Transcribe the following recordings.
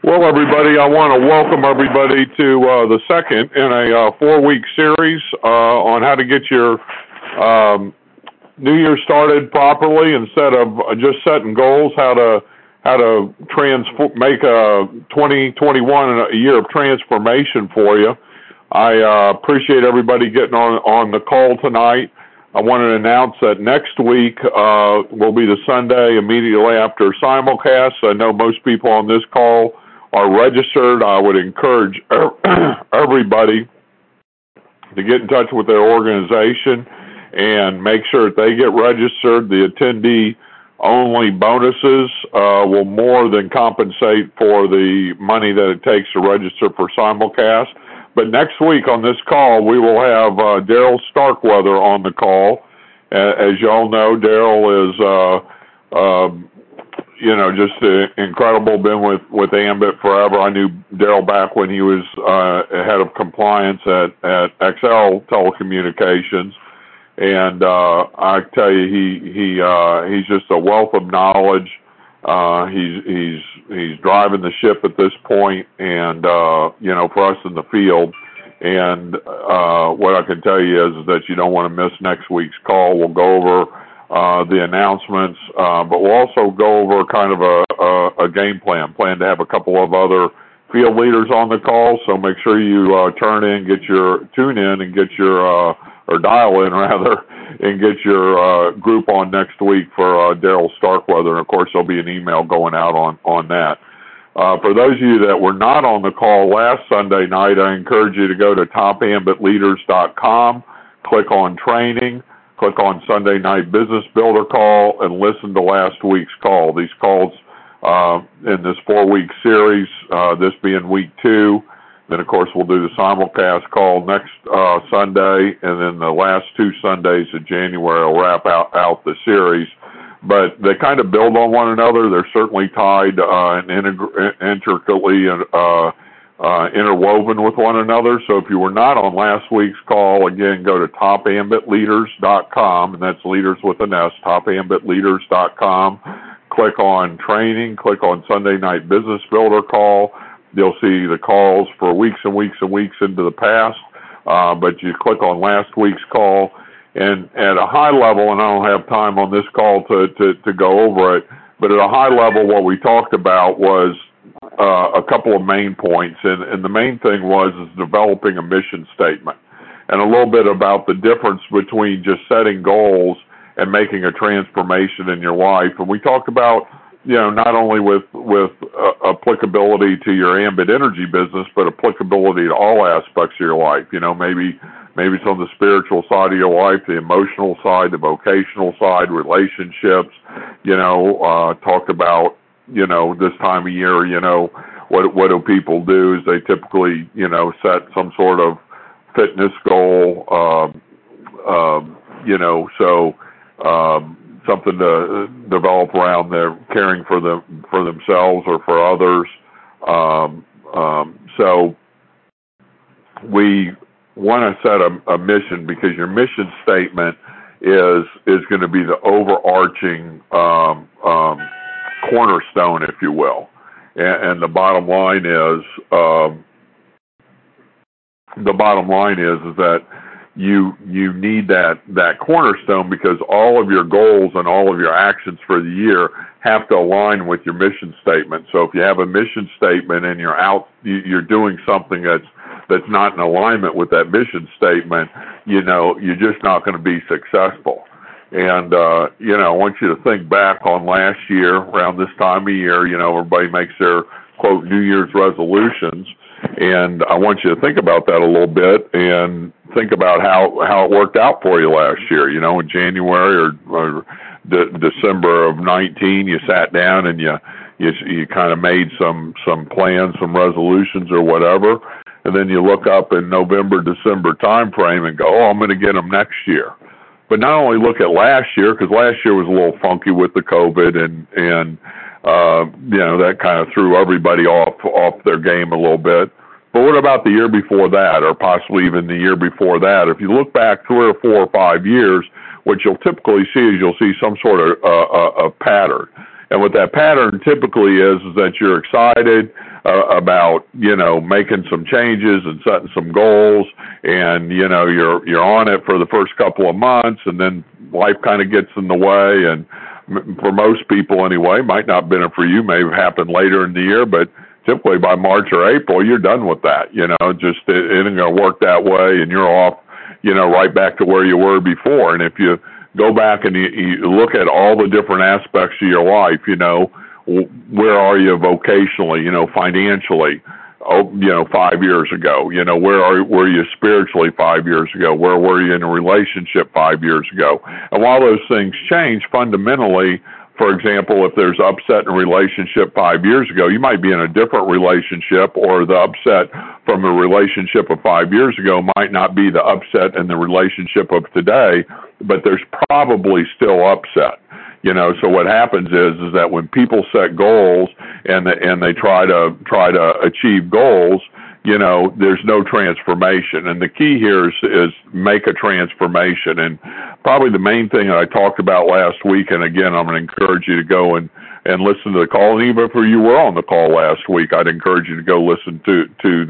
Well, everybody, I want to welcome everybody to the second in a 4-week series on how to get your New Year started properly instead of just setting goals. How to make a 2021 a year of transformation for you. I appreciate everybody getting on the call tonight. I want to announce that next week will be the Sunday immediately after simulcast. I know most people on this call are registered. I would encourage everybody to get in touch with their organization and make sure that they get registered. The attendee-only bonuses will more than compensate for the money that it takes to register for simulcast. But next week on this call, we will have Daryl Starkweather on the call. As you all know, Daryl is just incredible. Been with Ambit forever. I knew Daryl back when he was head of compliance at XL Telecommunications, and I tell you, he's just a wealth of knowledge. He's driving the ship at this point, and for us in the field. And what I can tell you is that you don't want to miss next week's call. We'll go over the announcements, but we'll also go over kind of a game plan. Plan to have a couple of other field leaders on the call, so make sure you tune in and get your or dial in rather, and get your group on next week for Daryl Starkweather. And of course, there'll be an email going out on that. For those of you that were not on the call last Sunday night, I encourage you to go to topambitleaders.com, click on training, click on Sunday Night Business Builder Call, and listen to last week's call. These calls in this 4-week series, this being week 2. Then, of course, we'll do the simulcast call next Sunday, and then the last 2 Sundays of January will wrap out the series. But they kind of build on one another. They're certainly tied and intricately interwoven with one another. So if you were not on last week's call, again, go to topambitleaders.com, and that's leaders with an S, topambitleaders.com. Click on training, click on Sunday Night Business Builder Call. You'll see the calls for weeks and weeks and weeks into the past, but you click on last week's call. And at a high level, and I don't have time on this call to go over it, but at a high level, what we talked about was a couple of main points, and the main thing was developing a mission statement, and a little bit about the difference between just setting goals and making a transformation in your life. And we talked about, not only with applicability to your Ambit Energy business, but applicability to all aspects of your life. Maybe it's on the spiritual side of your life, the emotional side, the vocational side, relationships. Talked about, this time of year, what do people do is they typically, set some sort of fitness goal, something to develop around their caring for themselves or for others. So we want to set a mission, because your mission statement is going to be the overarching cornerstone, if you will. And the bottom line is that you need that cornerstone, because all of your goals and all of your actions for the year have to align with your mission statement. So if you have a mission statement and you're doing something that's not in alignment with that mission statement, you're just not going to be successful. And I want you to think back on last year, around this time of year. Everybody makes their quote New Year's resolutions, and I want you to think about that a little bit and think about how it worked out for you last year. In January or December of 19, you sat down and you kind of made some plans, some resolutions or whatever, and then you look up in November, December time frame and go, I'm going to get them next year. But not only look at last year, because last year was a little funky with the COVID and that kind of threw everybody off their game a little bit. But what about the year before that, or possibly even the year before that? If you look back 3 or 4 or 5 years, what you'll typically see is you'll see some sort of pattern. And what that pattern typically is that you're excited, about, making some changes and setting some goals, and, you're on it for the first couple of months, and then life kind of gets in the way, and for most people anyway, might not have been it for you, may have happened later in the year, but typically by March or April, you're done with that, just it isn't going to work that way, and you're off, right back to where you were before. And if you go back and you look at all the different aspects of your life, where are you vocationally, financially, 5 years ago, where were you spiritually 5 years ago? Where were you in a relationship 5 years ago? And while those things change fundamentally, for example, if there's upset in a relationship 5 years ago, you might be in a different relationship, or the upset from a relationship of 5 years ago might not be the upset in the relationship of today, but there's probably still upset. So what happens is that when people set goals and they try to achieve goals, there's no transformation. And the key here is make a transformation. And probably the main thing that I talked about last week, and again, I'm going to encourage you to go and listen to the call. And even if you were on the call last week, I'd encourage you to go listen to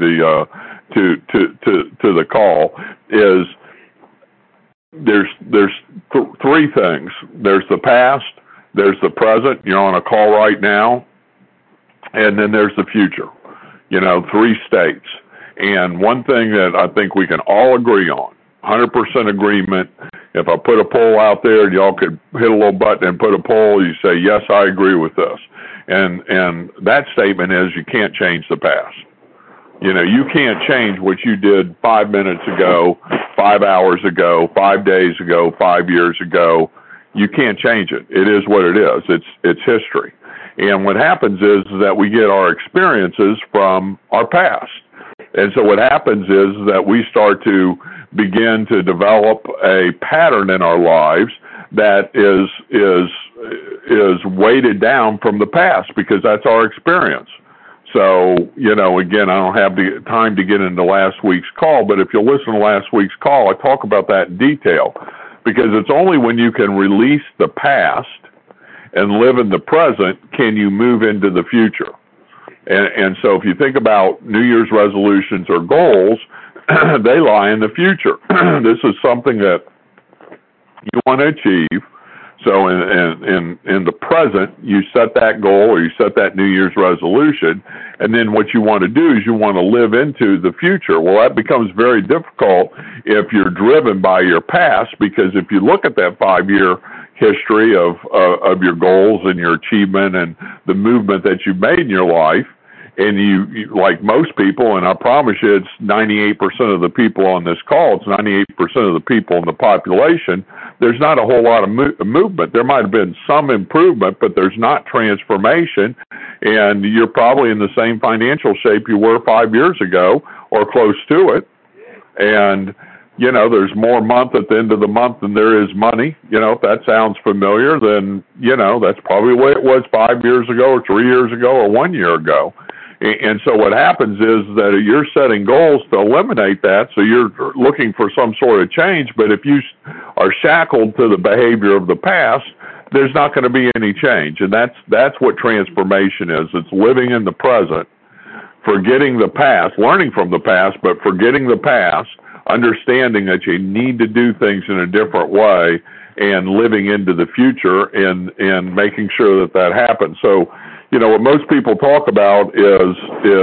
the call. Is there's three things. There's the past, there's the present, you're on a call right now, and then there's the future. 3 states. And one thing that I think we can all agree on, 100% agreement, if I put a poll out there and y'all could hit a little button and put a poll, you say, yes, I agree with this. And that statement is you can't change the past. You can't change what you did 5 minutes ago, 5 hours ago, 5 days ago, 5 years ago. You can't change it. It is what it is. It's history. And what happens is that we get our experiences from our past. And so what happens is that we start to begin to develop a pattern in our lives that is weighted down from the past, because that's our experience. So, again, I don't have the time to get into last week's call, but if you'll listen to last week's call, I talk about that in detail, because it's only when you can release the past and live in the present can you move into the future. And so if you think about New Year's resolutions or goals, they lie in the future. This is something that you want to achieve. So in the present, you set that goal or you set that New Year's resolution, and then what you want to do is you want to live into the future. Well, that becomes very difficult if you're driven by your past, because if you look at that 5-year history of your goals and your achievement and the movement that you've made in your life, and you like most people, and I promise you it's 98% of the people on this call, it's 98% of the people in the population, there's not a whole lot of movement. There might have been some improvement, but there's not transformation, and you're probably in the same financial shape you were 5 years ago or close to it. And there's more month at the end of the month than there is money. If that sounds familiar, then, that's probably the way it was 5 years ago or 3 years ago or 1 year ago. And so what happens is that you're setting goals to eliminate that, so you're looking for some sort of change, but if you are shackled to the behavior of the past, there's not going to be any change. And that's what transformation is. It's living in the present, forgetting the past, learning from the past, but forgetting the past, understanding that you need to do things in a different way, and living into the future and making sure that happens. So, what most people talk about is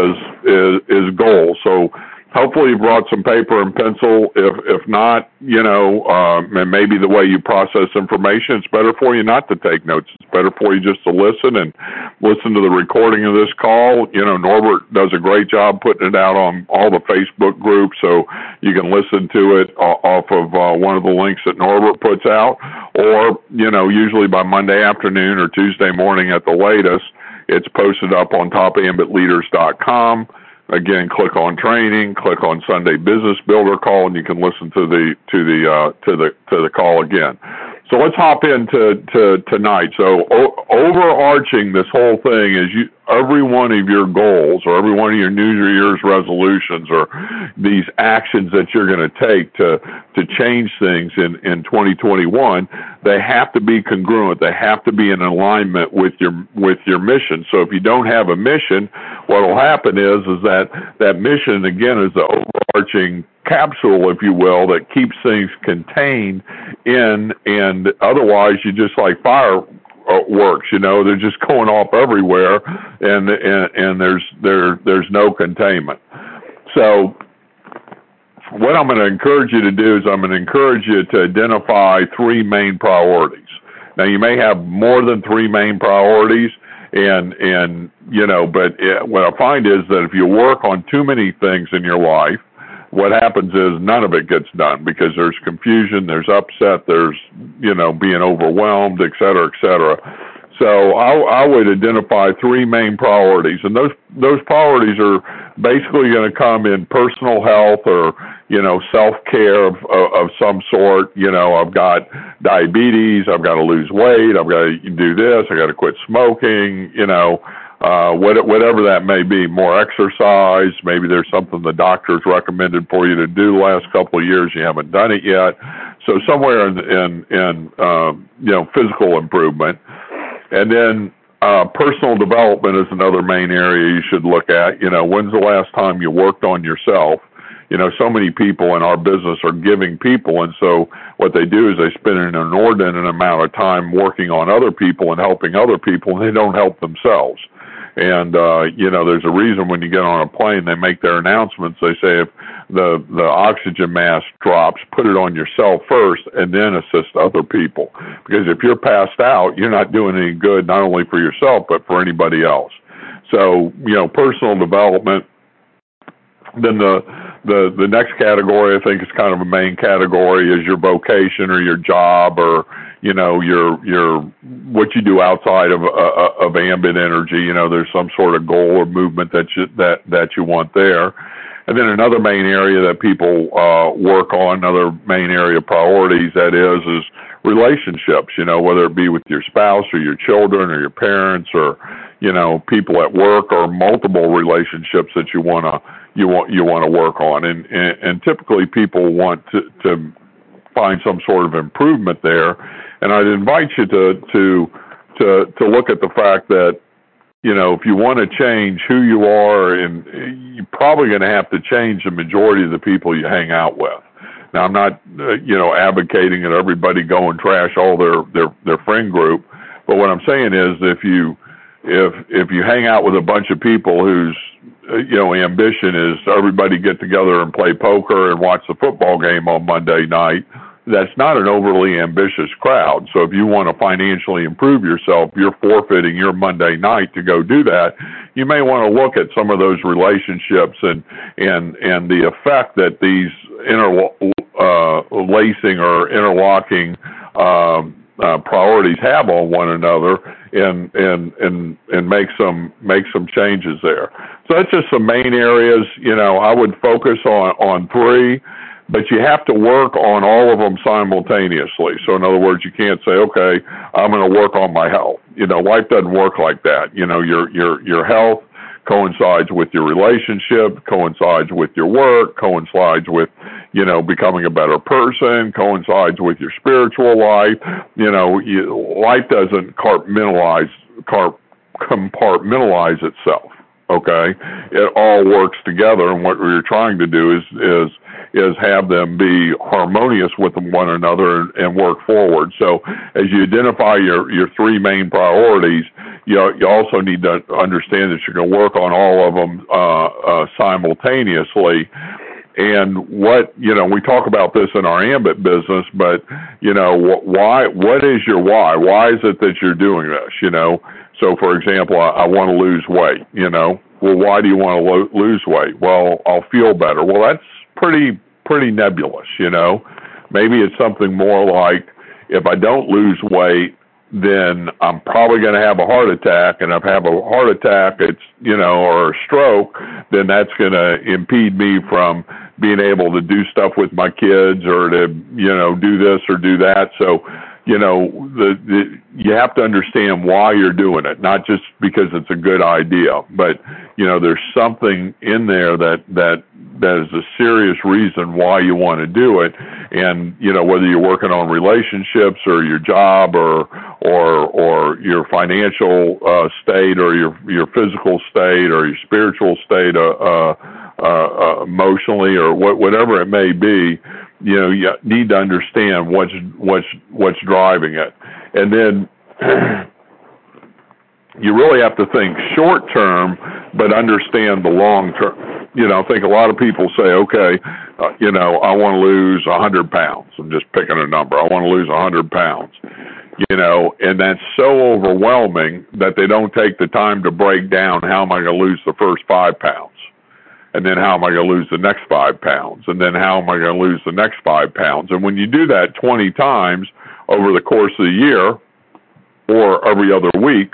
goals. So hopefully you brought some paper and pencil. If not, and maybe the way you process information, it's better for you not to take notes. It's better for you just to listen to the recording of this call. Norbert does a great job putting it out on all the Facebook groups, so you can listen to it off of one of the links that Norbert puts out, or, usually by Monday afternoon or Tuesday morning at the latest. It's posted up on topambitleaders.com. Again, click on training, click on Sunday Business Builder call, and you can listen to the call again. So let's hop into tonight. So overarching this whole thing is every one of your goals or every one of your New Year's resolutions or these actions that you're going to take to change things in 2021, they have to be congruent. They have to be in alignment with your mission. So if you don't have a mission, what'll happen is that mission, again, is the overarching capsule, if you will, that keeps things contained in, and otherwise you just like fireworks, they're just going off everywhere, and there's no containment. So what I'm going to encourage you to do is I'm going to encourage you to identify 3 main priorities. Now, you may have more than 3 main priorities, but what I find is that if you work on too many things in your life, what happens is none of it gets done because there's confusion, there's upset, there's, being overwhelmed, et cetera, et cetera. So I would identify 3 main priorities, and those priorities are basically going to come in personal health or, self-care of some sort. I've got diabetes, I've got to lose weight, I've got to do this, I got to quit smoking, whatever that may be, more exercise, maybe there's something the doctor's recommended for you to do the last couple of years, you haven't done it yet. So somewhere in physical improvement. And then personal development is another main area you should look at. When's the last time you worked on yourself? So many people in our business are giving people, and so what they do is they spend an inordinate amount of time working on other people and helping other people, and they don't help themselves. And, there's a reason when you get on a plane, they make their announcements. They say if the oxygen mask drops, put it on yourself first and then assist other people. Because if you're passed out, you're not doing any good, not only for yourself, but for anybody else. So, personal development. Then the next category, I think, is kind of a main category, is your vocation or your job or, your what you do outside of ambient energy. There's some sort of goal or movement that you want there. And then another main area that people work on, another main area of priorities, that is relationships, whether it be with your spouse or your children or your parents or, people at work, or multiple relationships that you want to work on. And typically people want to find some sort of improvement there. And I'd invite you to look at the fact that, if you want to change who you are, and you're probably going to have to change the majority of the people you hang out with. Now, I'm not, advocating that everybody go and trash all their friend group, but what I'm saying is if you hang out with a bunch of people whose, ambition is everybody get together and play poker and watch the football game on Monday night, that's not an overly ambitious crowd. So if you want to financially improve yourself, you're forfeiting your Monday night to go do that. You may want to look at some of those relationships and the effect that these lacing or interlocking priorities have on one another, and make some changes there. So that's just some main areas. I would focus on 3. But you have to work on all of them simultaneously. So in other words, you can't say, okay, I'm going to work on my health. Life doesn't work like that. Your health coincides with your relationship, coincides with your work, coincides with, becoming a better person, coincides with your spiritual life. Life doesn't compartmentalize itself. Okay, it all works together, and what we're trying to do is have them be harmonious with one another and work forward. So as you identify your 3 main priorities, you also need to understand that you're going to work on all of them simultaneously. And we talk about this in our ambit business, but what is your why? Why is it that you're doing this? So for example, I want to lose weight, well, why do you want to lose weight? Well, I'll feel better. Well, that's pretty nebulous, Maybe it's something more like, if I don't lose weight, then I'm probably going to have a heart attack, and if I have a heart attack, or a stroke, then that's going to impede me from being able to do stuff with my kids or to, do this or do that. So, you have to understand why you're doing it, not just because it's a good idea, but there's something in there that is a serious reason why you want to do it. And whether you're working on relationships or your job or your financial state or your physical state or your spiritual state emotionally or whatever it may be, you need to understand what's driving it. And then you really have to think short term, but understand the long term. I think a lot of people say, okay, I want to lose 100 pounds. I'm just picking a number. I want to lose 100 pounds. And that's so overwhelming that they don't take the time to break down how am I going to lose the first 5 pounds. And then how am I going to lose the next 5 pounds? And then how am I going to lose the next 5 pounds? And when you do that 20 times over the course of the year or every other week,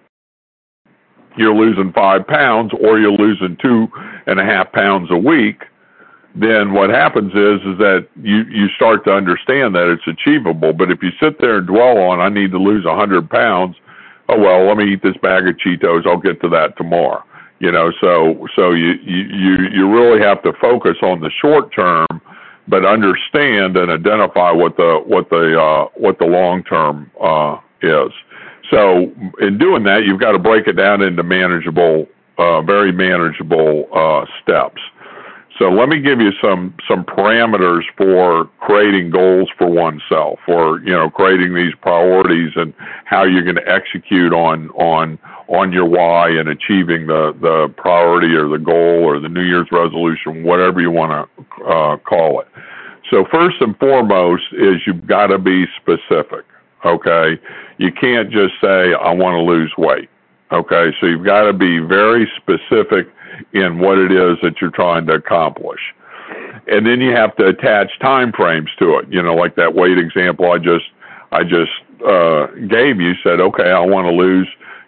you're losing 5 pounds or you're losing 2.5 pounds a week. Then what happens is that you start to understand that it's achievable. But if you sit there and dwell on, I need to lose 100 pounds, oh, well, let me eat this bag of Cheetos. I'll get to that tomorrow. So you really have to focus on the short term, but understand and identify what the long term is. So in doing that, you've got to break it down into manageable, very manageable steps. So let me give you some parameters for creating goals for oneself, or creating these priorities and how you're going to execute on your why and achieving the priority or the goal or the New Year's resolution, whatever you want to call it. So first and foremost is you've got to be specific. Okay, you can't just say I want to lose weight. Okay, so you've got to be very specific in what it is that you're trying to accomplish. And then you have to attach time frames to it. Like that weight example I just gave you, said, okay, I want to lose,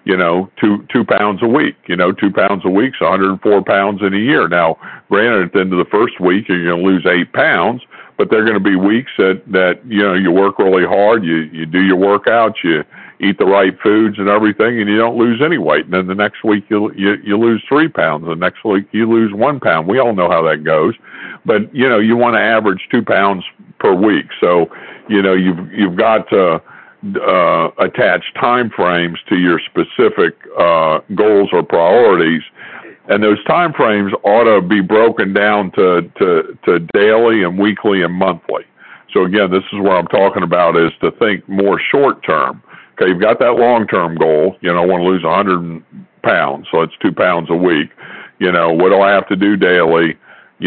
2 pounds a week. 2 pounds a week's 104 pounds in a year. Now, granted, at the end of the first week, you're going to lose 8 pounds, but there are going to be weeks that you work really hard, you do your workouts, you eat the right foods and everything, and you don't lose any weight. And then the next week you lose 3 pounds. The next week you lose 1 pound. We all know how that goes. But you want to average 2 pounds per week. So you've got to attach time frames to your specific goals or priorities. And those time frames ought to be broken down to daily and weekly and monthly. So again, this is what I'm talking about, is to think more short term. Okay, you've got that long-term goal. I want to lose 100 pounds, so it's 2 pounds a week. What do I have to do daily?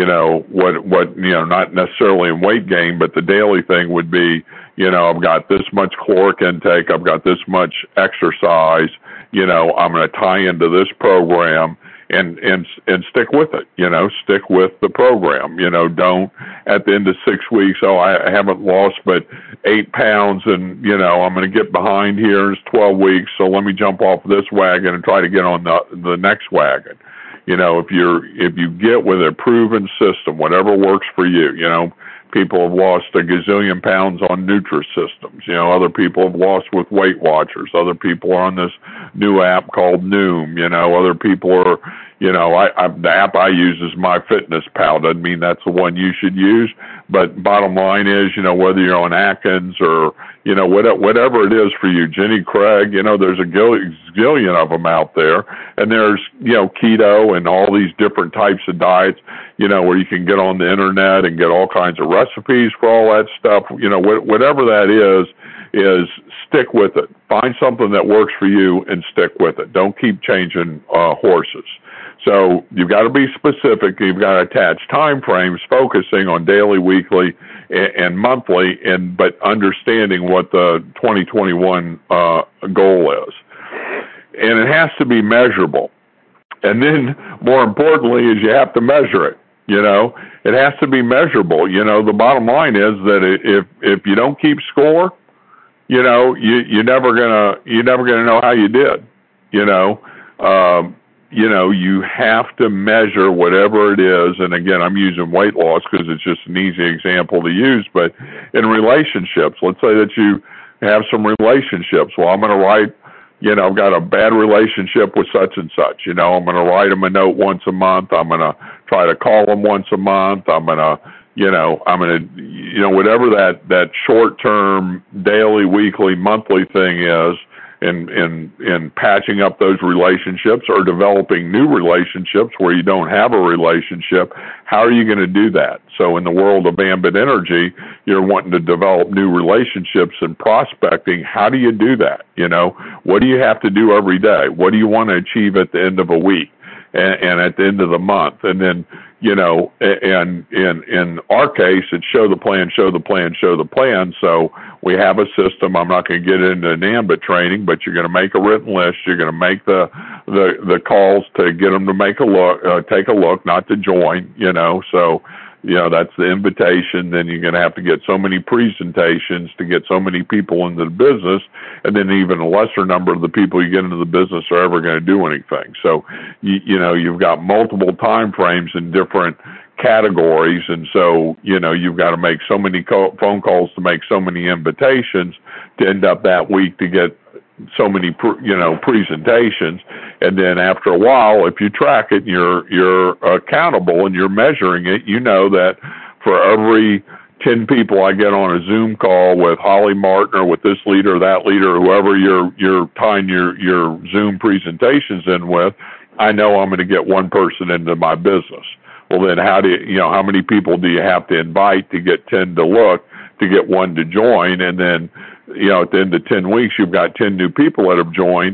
What not necessarily in weight gain, but the daily thing would be, I've got this much caloric intake, I've got this much exercise, I'm going to tie into this program and stick with it, stick with the program, don't at the end of 6 weeks, I haven't lost but 8 pounds and, I'm going to get behind here, it's 12 weeks, so let me jump off this wagon and try to get on the next wagon. If you get with a proven system, whatever works for you, people have lost a gazillion pounds on Nutrisystems. Other people have lost with Weight Watchers. Other people are on this new app called Noom. Other people are, the app I use is MyFitnessPal. Doesn't mean that's the one you should use. But bottom line is, whether you're on Atkins or, whatever it is for you, Jenny Craig, there's a gazillion of them out there. And there's, keto and all these different types of diets, where you can get on the internet and get all kinds of recipes for all that stuff. Whatever that is stick with it. Find something that works for you and stick with it. Don't keep changing horses. So you've got to be specific. You've got to attach time frames, focusing on daily, weekly, and monthly, but understanding what the 2021 goal is. And it has to be measurable. And then, more importantly, is you have to measure it. It has to be measurable. The bottom line is that if you don't keep score, you're never gonna know how you did. You have to measure whatever it is. And again, I'm using weight loss because it's just an easy example to use. But in relationships, let's say that you have some relationships. Well, I'm going to write, I've got a bad relationship with such and such. I'm going to write them a note once a month. I'm going to try to call them once a month. I'm going to, whatever that short-term, daily, weekly, monthly thing is, in patching up those relationships or developing new relationships where you don't have a relationship, how are you going to do that? So in the world of Ambit Energy, you're wanting to develop new relationships and prospecting. How do you do that? What do you have to do every day? What do you want to achieve at the end of a week and at the end of the month? And then, and in our case, it's show the plan, show the plan, show the plan. So we have a system. I'm not going to get into an Ambit training, but you're going to make a written list. You're going to make the calls to get them to take a look, not to join, so, that's the invitation. Then you're going to have to get so many presentations to get so many people into the business. And then even a lesser number of the people you get into the business are ever going to do anything. So, you've got multiple time frames in different categories. And so, you've got to make so many phone calls to make so many invitations to end up that week to get so many, presentations. And then after a while, if you track it, you're accountable and you're measuring it, that for every 10 people I get on a Zoom call with Holly Martin or with this leader or that leader, whoever you're tying your Zoom presentations in with, I know I'm going to get one person into my business. Well, then how many people do you have to invite to get 10 to look, to get one to join? And then, at the end of 10 weeks, you've got 10 new people that have joined.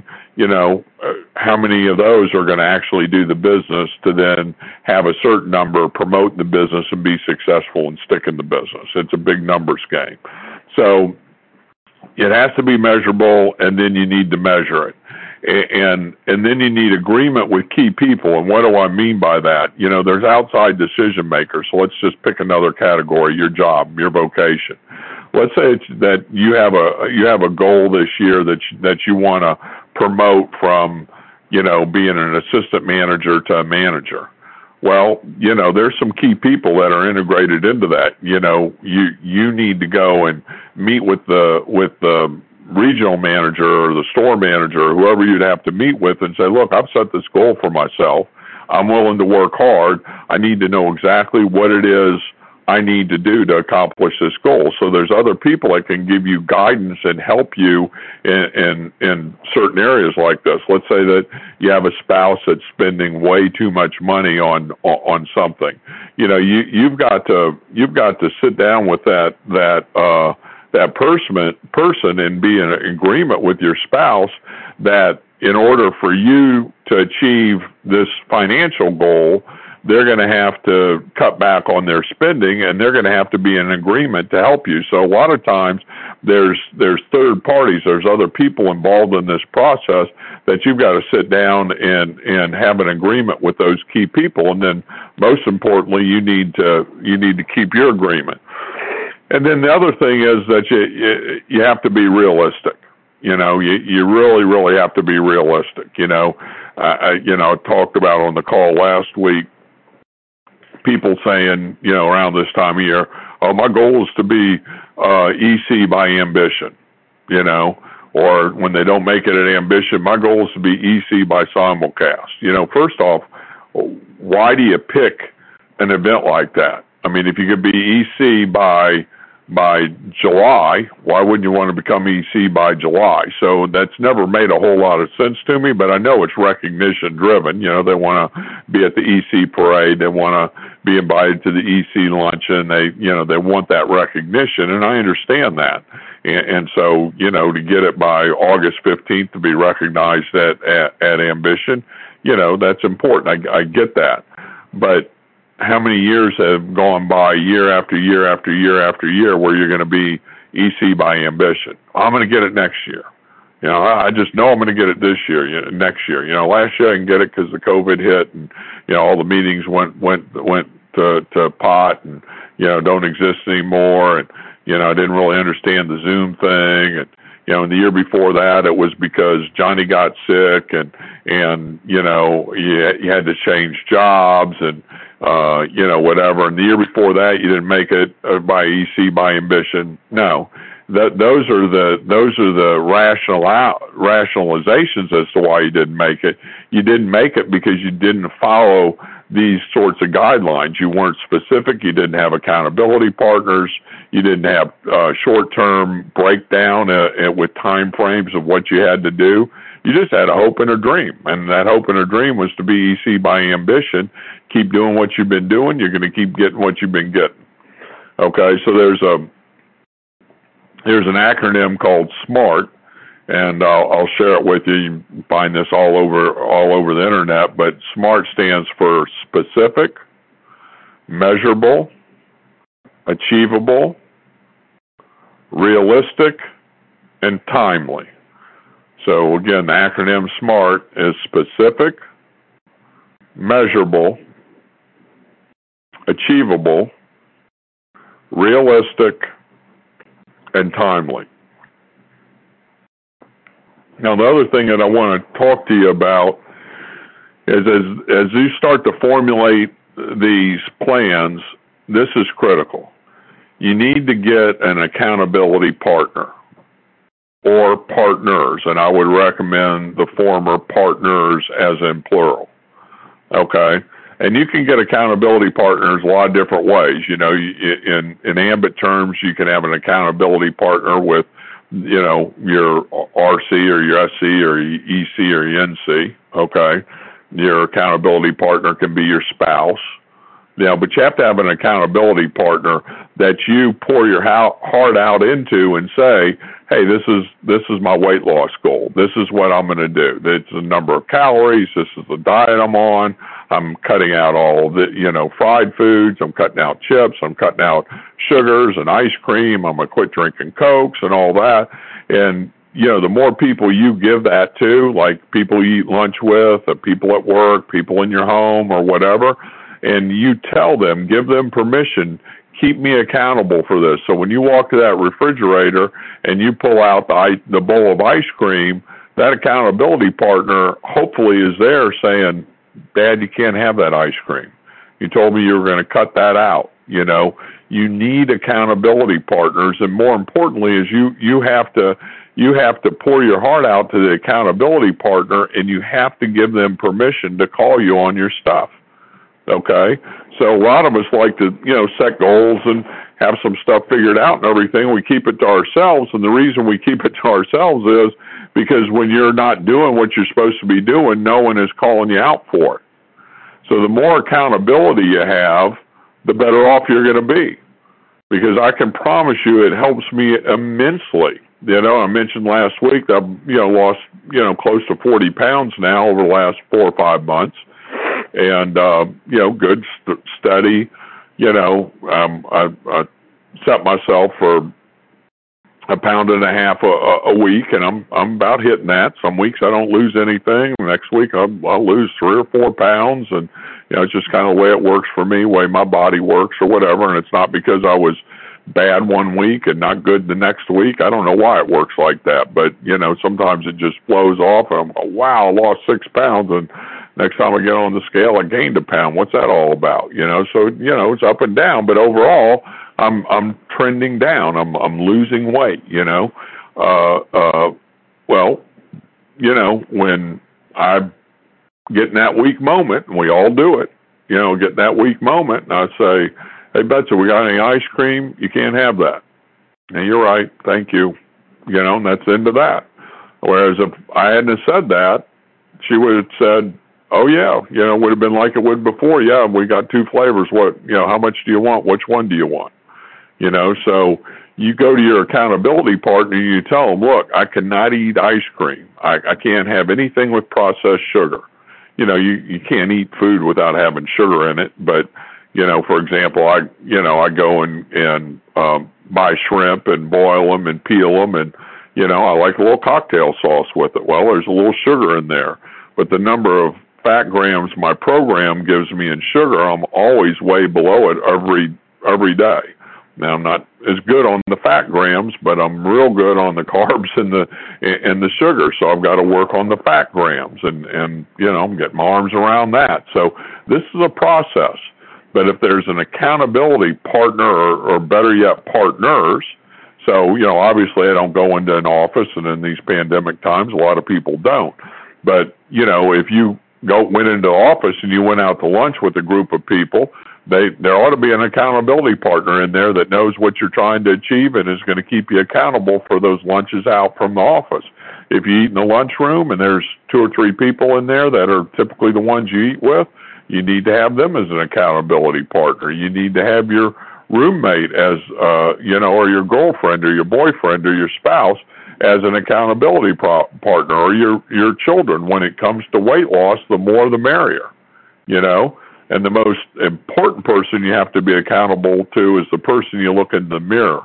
How many of those are going to actually do the business to then have a certain number promote the business and be successful and stick in the business? It's a big numbers game. So it has to be measurable, and then you need to measure it. And then you need agreement with key people. And what do I mean by that? There's outside decision makers. So let's just pick another category, your job, your vocation. Let's say that you have a goal this year that you want to promote from, being an assistant manager to a manager. Well, there's some key people that are integrated into that. You need to go and meet with the regional manager or the store manager or whoever you'd have to meet with and say, look, I've set this goal for myself. I'm willing to work hard. I need to know exactly what it is I need to do to accomplish this goal. So there's other people that can give you guidance and help you in certain areas like this. Let's say that you have a spouse that's spending way too much money on something. You've got to sit down with that person and be in agreement with your spouse that in order for you to achieve this financial goal, they're going to have to cut back on their spending, and they're going to have to be in agreement to help you. So a lot of times there's third parties, there's other people involved in this process that you've got to sit down and have an agreement with those key people. And then most importantly, you need to keep your agreement. And then the other thing is that you have to be realistic. You really, really have to be realistic. I talked about on the call last week, people saying, around this time of year, oh, my goal is to be EC by Ambition, or when they don't make it at Ambition, my goal is to be EC by Simulcast. First off, why do you pick an event like that? I mean, if you could be EC by July, why wouldn't you want to become EC by July? So that's never made a whole lot of sense to me, but I know it's recognition driven. They want to be at the EC parade. They want to be invited to the EC luncheon. They want that recognition, and I understand that. And so, to get it by August 15th to be recognized at Ambition, that's important. I get that. But how many years have gone by year after year after year after year where you're going to be EC by Ambition? I'm going to get it next year. I just know I'm going to get it this year, next year. Last year I didn't get it because the COVID hit and, all the meetings went to pot and, don't exist anymore. And, I didn't really understand the Zoom thing. And, and the year before that, it was because Johnny got sick and you had to change jobs and, whatever. And the year before that, you didn't make it by EC by Ambition. No. those are the rationalizations as to why you didn't make it. You didn't make it because you didn't follow these sorts of guidelines. You weren't specific. You didn't have accountability partners. You didn't have short-term breakdown with time frames of what you had to do. You just had a hope and a dream, and that hope and a dream was to be EC by ambition. Keep doing what you've been doing. You're going to keep getting what you've been getting. Okay, so there's an acronym called SMART, and I'll share it with you. You can find this all over the internet, but SMART stands for specific, measurable, achievable, realistic, and timely. So again, the acronym SMART is specific, measurable, achievable, realistic, and timely. Now, the other thing that I want to talk to you about is as you start to formulate these plans, this is critical. You need to get an accountability partner or partners, and I would recommend the former partners as in plural. Okay? And you can get accountability partners a lot of different ways. You know, in AMBIT terms, you can have an accountability partner with, you know, your RC or your SC or your EC or your NC. Okay? Your accountability partner can be your spouse. You know, but you have to have an accountability partner that you pour your heart out into and say, hey, this is my weight loss goal. This is what I'm going to do. It's the number of calories. This is the diet I'm on. I'm cutting out all the, you know, fried foods. I'm cutting out chips. I'm cutting out sugars and ice cream. I'm going to quit drinking Cokes and all that. And, you know, the more people you give that to, like people you eat lunch with, people at work, people in your home or whatever, and you tell them, give them permission, keep me accountable for this. So when you walk to that refrigerator and you pull out the bowl of ice cream, that accountability partner hopefully is there saying, Dad, you can't have that ice cream. You told me you were going to cut that out. You know, you need accountability partners, and more importantly is you have to pour your heart out to the accountability partner, and you have to give them permission to call you on your stuff. Okay? So a lot of us like to, you know, set goals and have some stuff figured out and everything. We keep it to ourselves, and the reason we keep it to ourselves is because when you're not doing what you're supposed to be doing, no one is calling you out for it. So the more accountability you have, the better off you're going to be. Because I can promise you it helps me immensely. You know, I mentioned last week that I've, you know, lost, you know, close to 40 pounds now over the last 4 or 5 months. And, you know, good, steady, you know, I set myself for 1.5 pounds a week, and I'm about hitting that. Some weeks I don't lose anything. Next week I'll lose 3 or 4 pounds, and, you know, it's just kind of the way it works for me, the way my body works or whatever. And it's not because I was bad one week and not good the next week. I don't know why it works like that, but, you know, sometimes it just flows off, and I'm like, wow, I lost 6 pounds, and next time I get on the scale, I gained 1 pound. What's that all about? You know, so, you know, it's up and down, but overall, I'm trending down. I'm losing weight, you know. Well, you know, when I get in that weak moment, and we all do it, you know, get in that weak moment, and I say, hey, Betsy, we got any ice cream? You can't have that. And you're right, thank you. You know, and that's the end of that. Whereas if I hadn't said that, she would have said, oh, yeah, you know, it would have been like it would before. Yeah, we got 2 flavors. What, you know, how much do you want? Which one do you want? You know, so you go to your accountability partner and you tell them, look, I cannot eat ice cream. I can't have anything with processed sugar. You know, you can't eat food without having sugar in it. But, you know, for example, I go and buy shrimp and boil them and peel them. And, you know, I like a little cocktail sauce with it. Well, there's a little sugar in there. But the number of fat grams my program gives me in sugar, I'm always way below it every day. Now, I'm not as good on the fat grams, but I'm real good on the carbs and the sugar. So I've got to work on the fat grams, and you know, I'm getting my arms around that. So this is a process. But if there's an accountability partner, or better yet, partners, So, obviously I don't go into an office, and in these pandemic times, a lot of people don't. But, if you went into office and you went out to lunch with a group of people, there ought to be an accountability partner in there that knows what you're trying to achieve and is going to keep you accountable for those lunches out from the office. If you eat in the lunchroom and there's 2 or 3 people in there that are typically the ones you eat with, you need to have them as an accountability partner. You need to have your roommate as, or your girlfriend or your boyfriend or your spouse as an accountability partner, or your children. When it comes to weight loss, the more the merrier, And the most important person you have to be accountable to is the person you look in the mirror.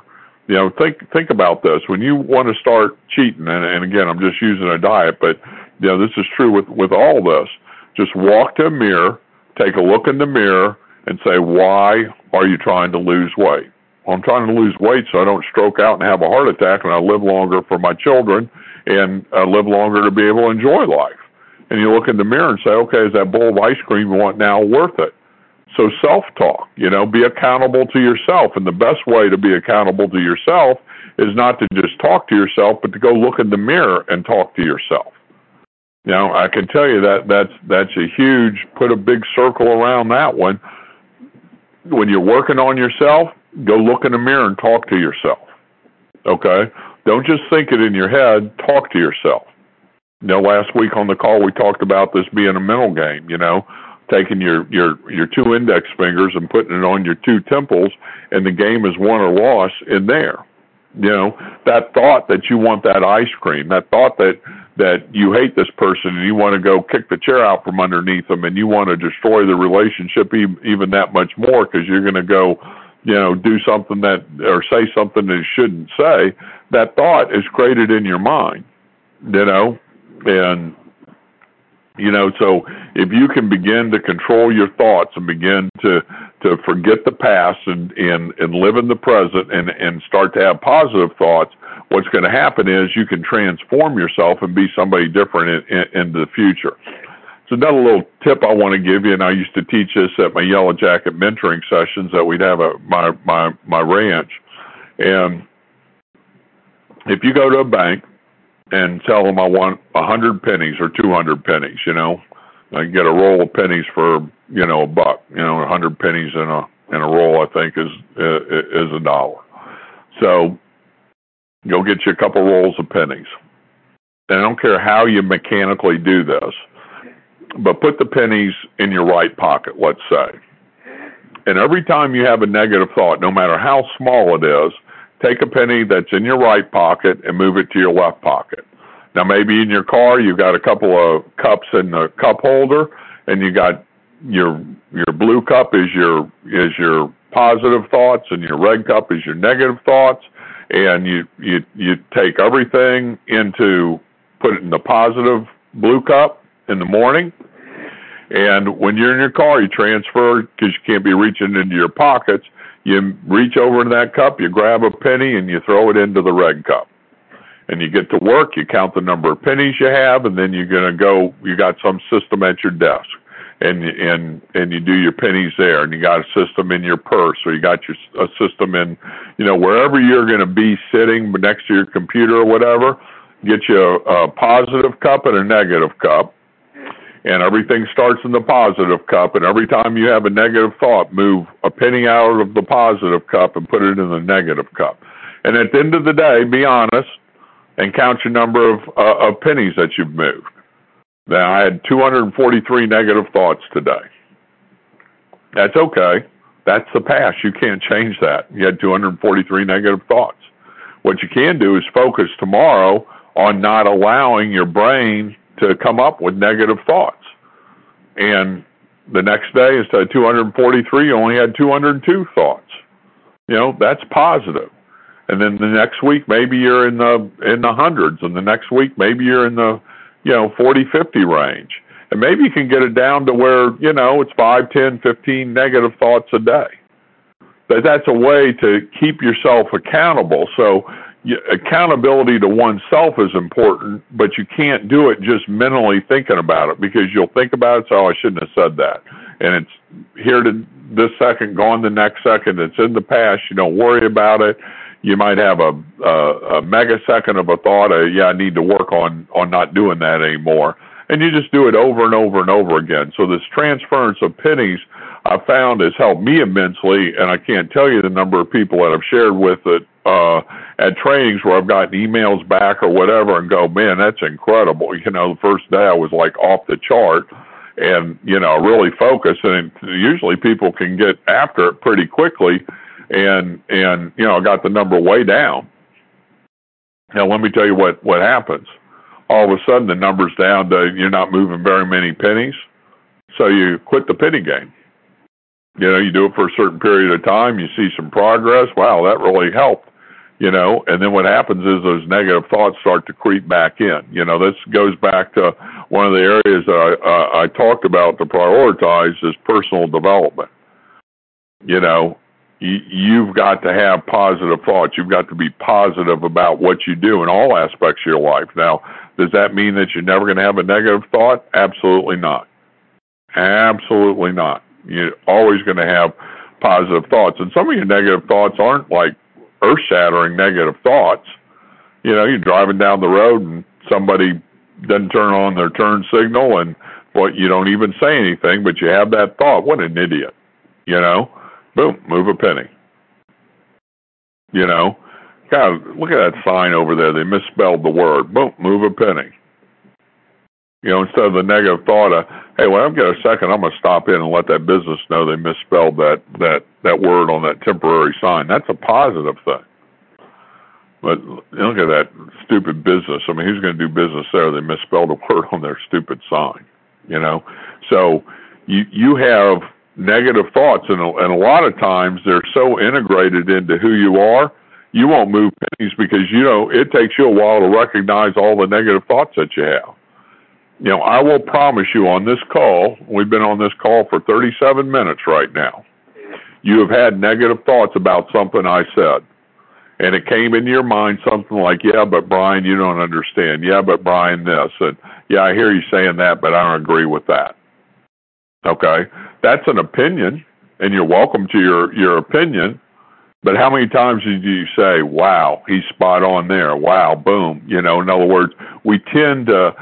Think about this. When you want to start cheating, and again, I'm just using a diet, but this is true with all this. Just walk to a mirror, take a look in the mirror, and say, why are you trying to lose weight? Well, I'm trying to lose weight so I don't stroke out and have a heart attack, and I live longer for my children, and I live longer to be able to enjoy life. And you look in the mirror and say, okay, is that bowl of ice cream you want now worth it? So self-talk, be accountable to yourself. And the best way to be accountable to yourself is not to just talk to yourself, but to go look in the mirror and talk to yourself. I can tell you that's a huge, put a big circle around that one. When you're working on yourself, go look in the mirror and talk to yourself. Okay? Don't just think it in your head, talk to yourself. Last week on the call we talked about this being a mental game, taking your 2 index fingers and putting it on your 2 temples, and the game is won or lost in there. That thought that you want that ice cream, that thought that you hate this person and you want to go kick the chair out from underneath them, and you want to destroy the relationship even that much more because you're going to go, do something or say something that you shouldn't say, that thought is created in your mind, and, so if you can begin to control your thoughts and begin to forget the past and live in the present and start to have positive thoughts, what's going to happen is you can transform yourself and be somebody different in the future. So another little tip I want to give you, and I used to teach this at my Yellow Jacket mentoring sessions that we'd have at my ranch. And if you go to a bank and tell them I want 100 pennies or 200 pennies, I get a roll of pennies for, $1. 100 pennies in a roll, I think, is $1. So go get you a couple rolls of pennies. And I don't care how you mechanically do this, but put the pennies in your right pocket, let's say. And every time you have a negative thought, no matter how small it is, take a penny that's in your right pocket and move it to your left pocket. Now, maybe in your car you've got a couple of cups in the cup holder, and you got your blue cup is your positive thoughts, and your red cup is your negative thoughts, and you take everything put it in the positive blue cup in the morning, and when you're in your car, you transfer, because you can't be reaching into your pockets, you reach over into that cup, you grab a penny, and you throw it into the red cup. And you get to work, you count the number of pennies you have, and then you're going to go, you got some system at your desk, and you do your pennies there, and you got a system in your purse, or you got a system in, wherever you're going to be sitting next to your computer or whatever, get you a positive cup and a negative cup, and everything starts in the positive cup, and every time you have a negative thought, move a penny out of the positive cup and put it in the negative cup. And at the end of the day, be honest, and count your number of pennies that you've moved. Now, I had 243 negative thoughts today. That's okay. That's the past. You can't change that. You had 243 negative thoughts. What you can do is focus tomorrow on not allowing your brain to come up with negative thoughts. And the next day, instead of 243, you only had 202 thoughts. That's positive. And then the next week, maybe you're in the hundreds, and the next week, maybe you're in the 40, 50 range. And maybe you can get it down to where, it's 5, 10, 15 negative thoughts a day. But that's a way to keep yourself accountable. So accountability to oneself is important, but you can't do it just mentally thinking about it, because you'll think about it, so I shouldn't have said that. And it's here to this second, gone the next second. It's in the past. You don't worry about it. you might have a megasecond of a thought, I need to work on not doing that anymore. And you just do it over and over and over again. So this transference of pennies I found has helped me immensely, and I can't tell you the number of people that I've shared with it at trainings where I've gotten emails back or whatever and go, man, that's incredible. You know, the first day I was like off the chart and, you know, really focused, and usually people can get after it pretty quickly, and you know, I got the number way down. Now, let me tell you what happens. All of a sudden, the number's down to you're not moving very many pennies, so you quit the penny game. You know, you do it for a certain period of time, you see some progress. Wow, that really helped. You know, and then what happens is those negative thoughts start to creep back in. You know, this goes back to one of the areas that I talked about to prioritize is personal development. You know, you've got to have positive thoughts. You've got to be positive about what you do in all aspects of your life. Now, does that mean that you're never going to have a negative thought? Absolutely not. Absolutely not. You're always going to have positive thoughts. And some of your negative thoughts aren't like earth-shattering negative thoughts. You know, you're driving down the road and somebody doesn't turn on their turn signal, and you don't even say anything, but you have that thought. What an idiot. You know? Boom, move a penny. You know? God, look at that sign over there. They misspelled the word. Boom, move a penny. You know, instead of the negative thought of, hey, when I get a second, I'm going to stop in and let that business know they misspelled that word on that temporary sign. That's a positive thing. But look at that stupid business. I mean, who's going to do business there? They misspelled a word on their stupid sign, you know? So you have negative thoughts, and a lot of times they're so integrated into who you are, you won't move pennies because, you know, it takes you a while to recognize all the negative thoughts that you have. You know, I will promise you on this call, we've been on this call for 37 minutes right now, you have had negative thoughts about something I said. And it came into your mind something like, yeah, but Brian, you don't understand. Yeah, but Brian, this. And yeah, I hear you saying that, but I don't agree with that. Okay? That's an opinion, and you're welcome to your opinion. But how many times did you say, wow, he's spot on there. Wow, boom. You know, in other words, we tend to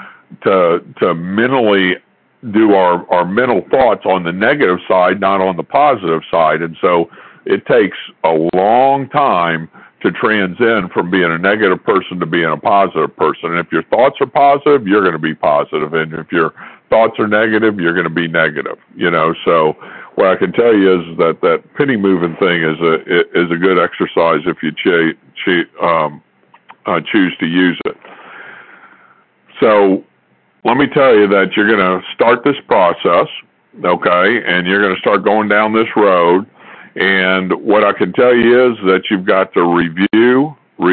mentally do our mental thoughts on the negative side, not on the positive side. And so it takes a long time to transcend from being a negative person to being a positive person. And if your thoughts are positive, you're going to be positive. And if your thoughts are negative, you're going to be negative. You know, so what I can tell you is that penny moving thing is a good exercise if you choose to use it. So let me tell you that you're going to start this process, okay, and you're going to start going down this road. And what I can tell you is that you've got to review,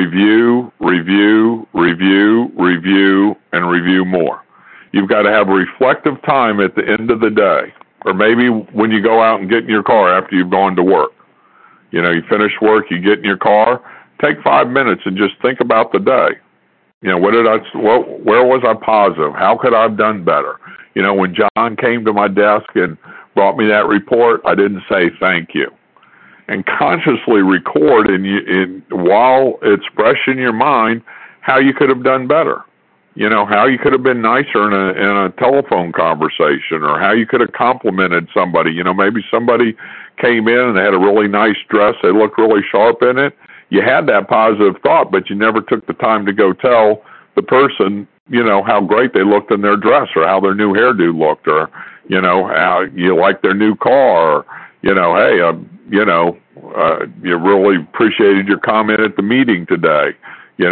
and review more. You've got to have reflective time at the end of the day, or maybe when you go out and get in your car after you've gone to work. You know, you finish work, you get in your car, take 5 minutes and just think about the day. You know, where was I positive? How could I have done better? You know, when John came to my desk and brought me that report, I didn't say thank you. And consciously record while it's fresh in your mind how you could have done better. You know, how you could have been nicer in a telephone conversation, or how you could have complimented somebody. You know, maybe somebody came in and they had a really nice dress. They looked really sharp in it. You had that positive thought, but you never took the time to go tell the person, you know, how great they looked in their dress, or how their new hairdo looked, or, you know, how you liked their new car, or, you know, hey, you really appreciated your comment at the meeting today. Hey,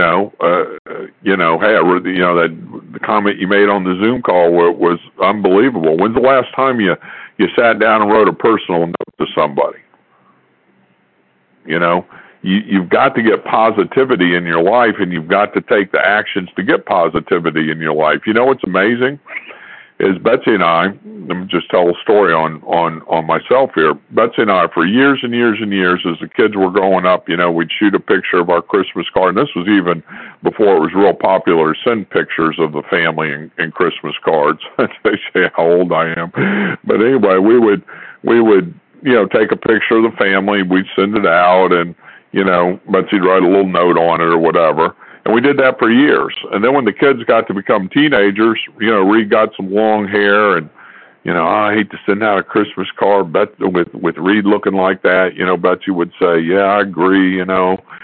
that the comment you made on the Zoom call was unbelievable. When's the last time you sat down and wrote a personal note to somebody? You know, you've got to get positivity in your life, and you've got to take the actions to get positivity in your life. You know what's amazing is Betsy and I, let me just tell a story on myself here. Betsy and I, for years and years and years, as the kids were growing up, you know, we'd shoot a picture of our Christmas card. And this was even before it was real popular to send pictures of the family and Christmas cards. They say how old I am. But anyway, we would, you know, take a picture of the family. We'd send it out, and, Betsy'd write a little note on it or whatever. And we did that for years. And then when the kids got to become teenagers, Reed got some long hair, and, I hate to send out a Christmas card with Reed looking like that. Betsy would say, yeah, I agree, and,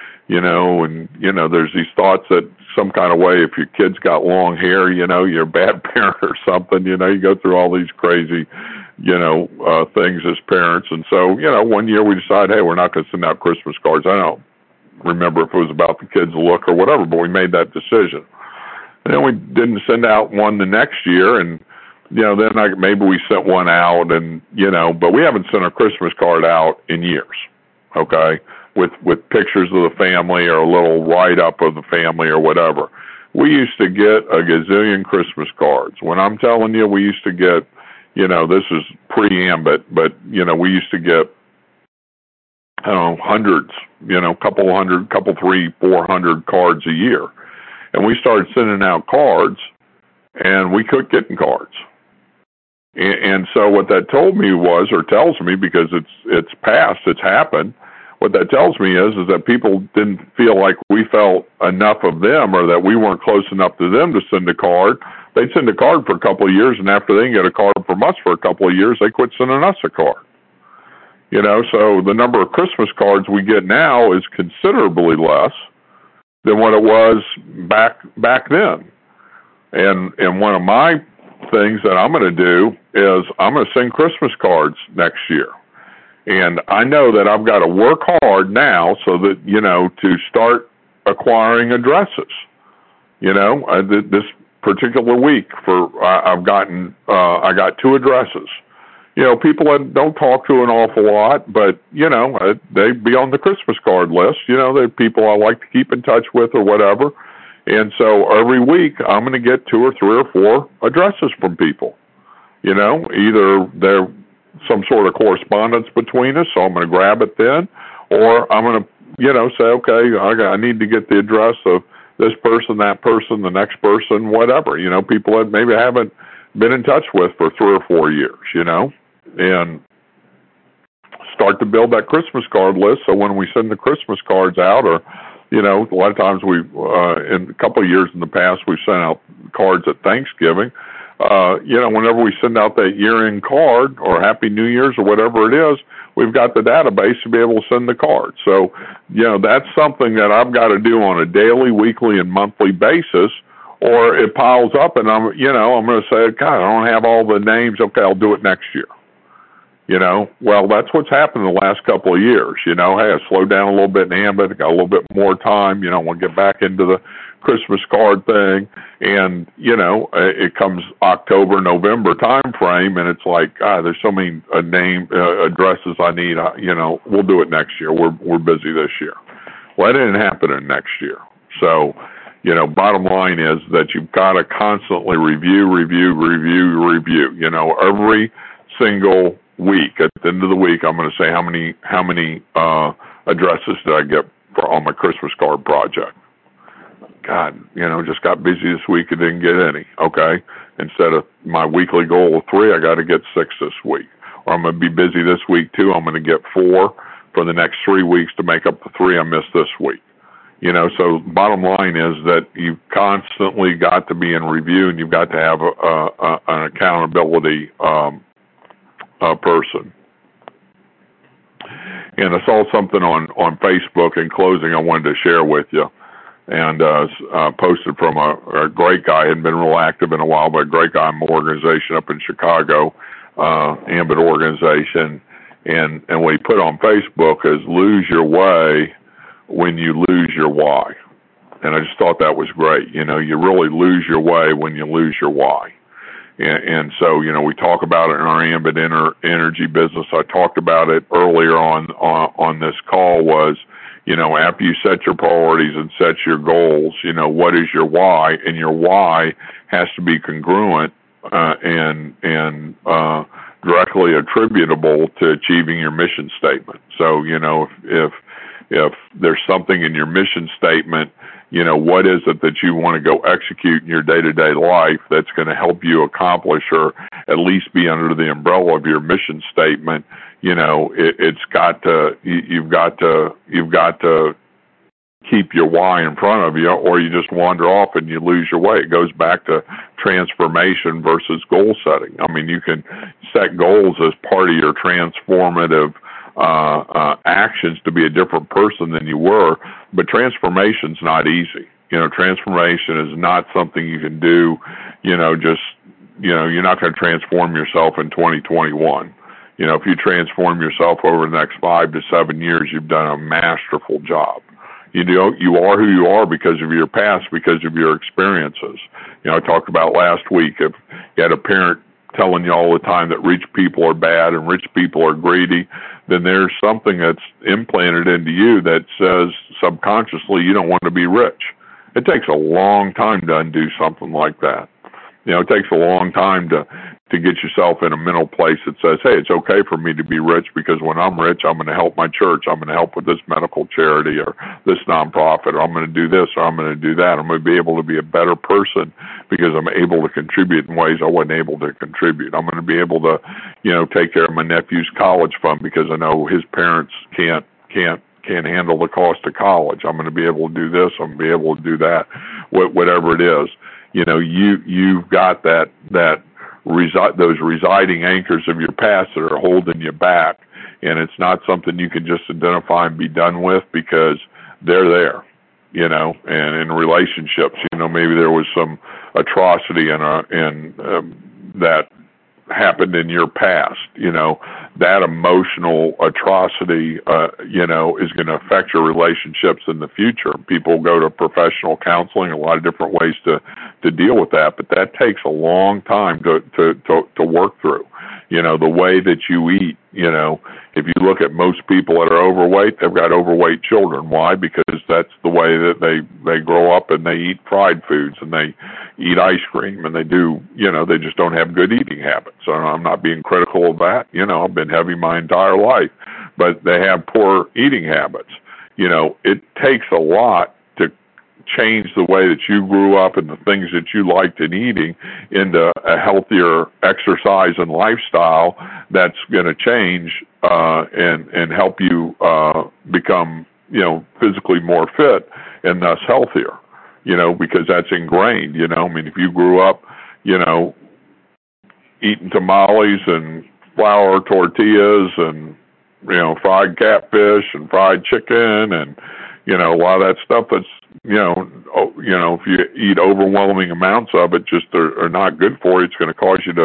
there's these thoughts that some kind of way, if your kid's got long hair, you're a bad parent or something, you go through all these crazy, things as parents. And so, one year we decided, hey, we're not going to send out Christmas cards. I don't remember if it was about the kids' look or whatever, but we made that decision. And then we didn't send out one the next year, and then maybe we sent one out, and but we haven't sent a Christmas card out in years, okay, with pictures of the family or a little write-up of the family or whatever. We used to get a gazillion Christmas cards. When I'm telling you, we used to get, this is pre-Ambit, but we used to get hundreds, couple hundred, 300-400 cards a year. And we started sending out cards, and we quit getting cards. And so what that told me was, or tells me, because it's past, it's happened, what that tells me is that people didn't feel like we felt enough of them, or that we weren't close enough to them to send a card. They'd send a card for a couple of years, and after they get a card from us for a couple of years, they quit sending us a card. So the number of Christmas cards we get now is considerably less than what it was back then. And one of my things that I'm going to do is I'm going to send Christmas cards next year. And I know that I've got to work hard now so that, to start acquiring addresses. This particular week I got 2 addresses. People I don't talk to an awful lot, but, they'd be on the Christmas card list. They're people I like to keep in touch with or whatever. And so every week I'm going to get 2 or 3 or 4 addresses from people. Either they're some sort of correspondence between us, so I'm going to grab it then, or I'm going to, say, okay, I need to get the address of this person, that person, the next person, whatever. People that maybe I haven't been in touch with for 3 or 4 years, and start to build that Christmas card list. So when we send the Christmas cards out, or, a lot of times in a couple of years in the past, we've sent out cards at Thanksgiving. Whenever we send out that year-end card or Happy New Year's or whatever it is, we've got the database to be able to send the card. So, that's something that I've got to do on a daily, weekly, and monthly basis, or it piles up and I'm going to say, God, I don't have all the names. Okay, I'll do it next year. Well, that's what's happened in the last couple of years. Hey, I slowed down a little bit in Ambit, got a little bit more time, I want to get back into the Christmas card thing, and, it comes October, November time frame, and it's like, there's so many addresses I need, we'll do it next year. We're busy this year. Well, that didn't happen in next year. So, bottom line is that you've got to constantly review. Every single week, at the end of the week, I'm going to say how many addresses did I get on my Christmas card project. God, just got busy this week and didn't get any. Okay, instead of my weekly goal of 3, I got to get 6 this week. Or I'm going to be busy this week too. I'm going to get 4 for the next 3 weeks to make up the 3 I missed this week. So bottom line is that you've constantly got to be in review, and you've got to have an accountability person. And I saw something on Facebook in closing I wanted to share with you, and posted from a great guy. Hadn't been real active in a while, but a great guy in my organization up in Chicago, Ambit organization, and what he put on Facebook is lose your way when you lose your why. And I just thought that was great. You really lose your way when you lose your why. And so, we talk about it in our Ambit energy business. I talked about it earlier on this call was, after you set your priorities and set your goals, what is your why? And your why has to be congruent, and directly attributable to achieving your mission statement. So, if there's something in your mission statement, what is it that you want to go execute in your day-to-day life that's going to help you accomplish or at least be under the umbrella of your mission statement, It's got to, you've got to keep your why in front of you, or you just wander off and you lose your way. It goes back to transformation versus goal setting. I mean, you can set goals as part of your transformative actions to be a different person than you were, but transformation's not easy. Transformation is not something you can do, you're not going to transform yourself in 2021. If you transform yourself over the next 5 to 7 years, you've done a masterful job. You are who you are because of your past, because of your experiences. I talked about last week, if you had a parent telling you all the time that rich people are bad and rich people are greedy, then there's something that's implanted into you that says subconsciously you don't want to be rich. It takes a long time to undo something like that. It takes a long time to get yourself in a mental place that says, hey, it's okay for me to be rich because when I'm rich, I'm going to help my church. I'm going to help with this medical charity or this nonprofit, or I'm going to do this or I'm going to do that. I'm going to be able to be a better person because I'm able to contribute in ways I wasn't able to contribute. I'm going to be able to, take care of my nephew's college fund because I know his parents can't handle the cost of college. I'm going to be able to do this. I'm going to be able to do that, whatever it is. You've got those residing anchors of your past that are holding you back, and it's not something you can just identify and be done with because they're there, and in relationships, maybe there was some atrocity that happened in your past, that emotional atrocity, is going to affect your relationships in the future. People go to professional counseling, a lot of different ways to deal with that, but that takes a long time to work through. The way that you eat, if you look at most people that are overweight, they've got overweight children. Why? Because that's the way that they grow up, and they eat fried foods and they eat ice cream, and they just don't have good eating habits. So I'm not being critical of that. I've been heavy my entire life, but they have poor eating habits. It takes a lot to change the way that you grew up and the things that you liked in eating into a healthier exercise and lifestyle that's going to change and help you become physically more fit and thus healthier, because that's ingrained. If you grew up eating tamales and flour tortillas and fried catfish and fried chicken and a lot of that stuff that's if you eat overwhelming amounts of it, just are not good for you. It's going to cause you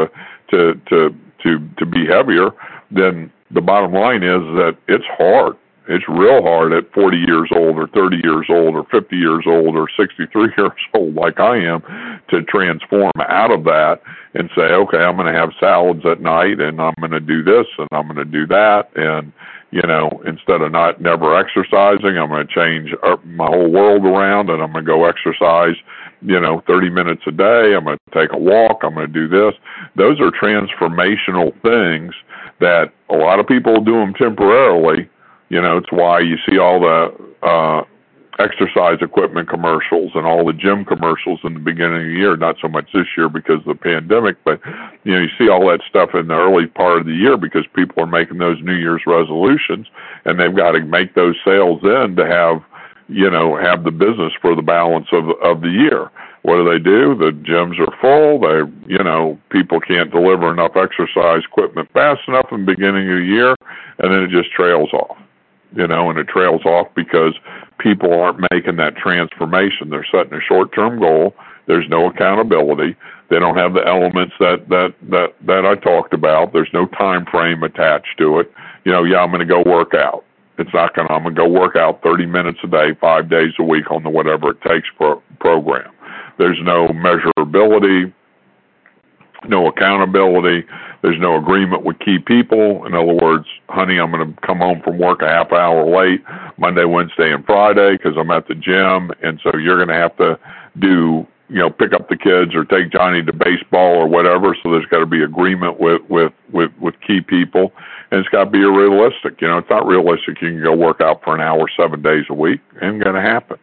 to be heavier. Then the bottom line is that it's hard. It's real hard at 40 years old or 30 years old or 50 years old or 63 years old like I am to transform out of that and say, okay, I'm going to have salads at night and I'm going to do this and I'm going to do that. And, instead of never exercising, I'm going to change my whole world around and I'm going to go exercise, 30 minutes a day. I'm going to take a walk. I'm going to do this. Those are transformational things that a lot of people do them temporarily. It's why you see all the exercise equipment commercials and all the gym commercials in the beginning of the year, not so much this year because of the pandemic, but, you see all that stuff in the early part of the year because people are making those New Year's resolutions and they've got to make those sales in to have the business for the balance of the year. What do? The gyms are full. People can't deliver enough exercise equipment fast enough in the beginning of the year, and then it just trails off. And it trails off because people aren't making that transformation. They're setting a short-term goal. There's no accountability. They don't have the elements that I talked about. There's no time frame attached to it. I'm going to go work out. I'm going to go work out 30 minutes a day, 5 days a week on the whatever it takes program. There's no measurability, no accountability. There's no agreement with key people. In other words, honey, I'm going to come home from work a half hour late Monday, Wednesday, and Friday because I'm at the gym, and so you're going to have to pick up the kids or take Johnny to baseball or whatever. So there's got to be agreement with key people, and it's got to be realistic. It's not realistic. You can go work out for an hour 7 days a week. It ain't going to happen.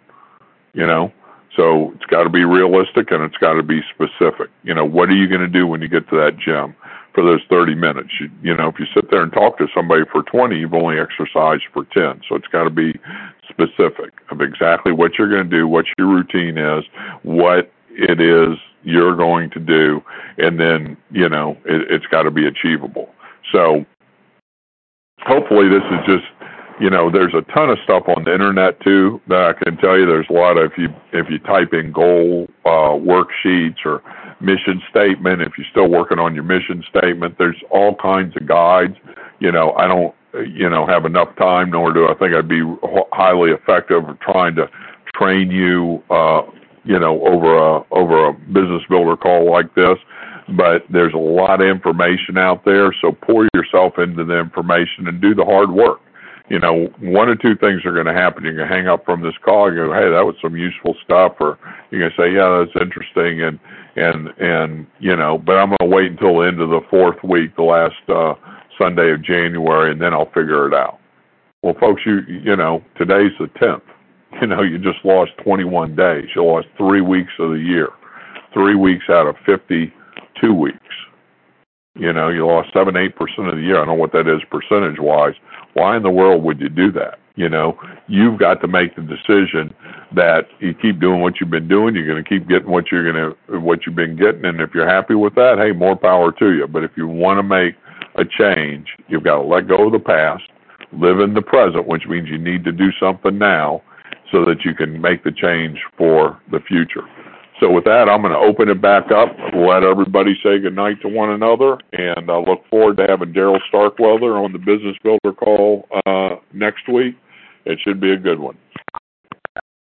So it's got to be realistic and it's got to be specific. What are you going to do when you get to that gym? for those 30 minutes. You know, if you sit there and talk to somebody for 20, you've only exercised for 10. So it's got to be specific of exactly what you're going to do, what your routine is, what it is you're going to do, and then, you know, it's got to be achievable. So hopefully this is just, you know, there's a ton of stuff on the internet too that I can tell you. There's a lot of, if you type in goal worksheets or mission statement, if you're still working on your mission statement, there's all kinds of guides. You know, I don't, you know, have enough time, nor do I think I'd be highly effective of trying to train you, you know, over a business builder call like this. But there's a lot of information out there, so pour yourself into the information and do the hard work. You know, one or two things are going to happen. You're going to hang up from this call and go, hey, that was some useful stuff, or you're going to say, yeah, that's interesting, and you know, but I'm going to wait until the end of the fourth week, the last Sunday of January, and then I'll figure it out. Well, folks, you know, today's the 10th. You know, you just lost 21 days. You lost 3 weeks of the year, 3 weeks out of 52 weeks. You know, you lost 7-8% of the year. I don't know what that is percentage-wise. Why in the world would you do that? You know, you've got to make the decision that you keep doing what you've been doing. You're going to keep getting what you've been getting, and if you're happy with that, hey, more power to you. But if you want to make a change, you've got to let go of the past, live in the present, which means you need to do something now so that you can make the change for the future. So with that, I'm going to open it back up, let everybody say goodnight to one another, and I look forward to having Daryl Starkweather on the Business Builder call next week. It should be a good one.